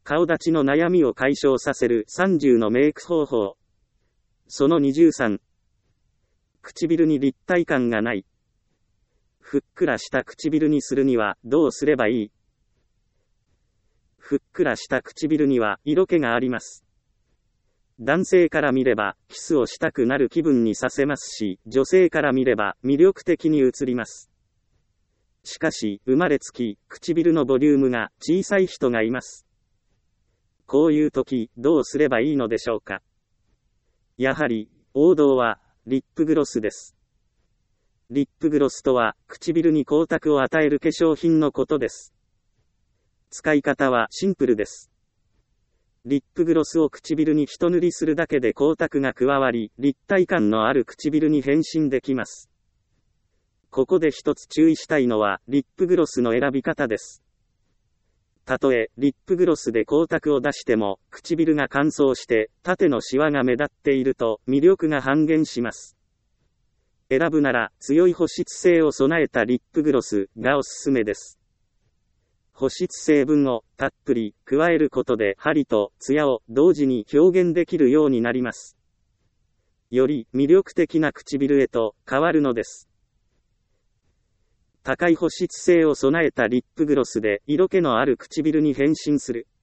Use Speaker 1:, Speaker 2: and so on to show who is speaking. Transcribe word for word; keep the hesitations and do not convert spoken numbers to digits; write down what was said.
Speaker 1: 顔立ちの悩みを解消させるさんじゅうのメイク方法。そのにじゅうさん。唇に立体感がない。ふっくらした唇にするにはどうすればいい？ふっくらした唇には色気があります。男性から見ればキスをしたくなる気分にさせますし、女性から見れば魅力的に映ります。しかし、生まれつき唇のボリュームが小さい人がいます。こういう時、どうすればいいのでしょうか。やはり、王道はリップグロスです。リップグロスとは、唇に光沢を与える化粧品のことです。使い方はシンプルです。リップグロスを唇に一塗りするだけで光沢が加わり、立体感のある唇に変身できます。ここで一つ注意したいのは、リップグロスの選び方です。たとえ、リップグロスで光沢を出しても、唇が乾燥して、縦のシワが目立っていると、魅力が半減します。選ぶなら、強い保湿性を備えたリップグロスがおすすめです。保湿成分をたっぷり加えることで、張りとツヤを同時に表現できるようになります。より魅力的な唇へと変わるのです。高い保湿性を備えたリップグロスで色気のある唇に変身する。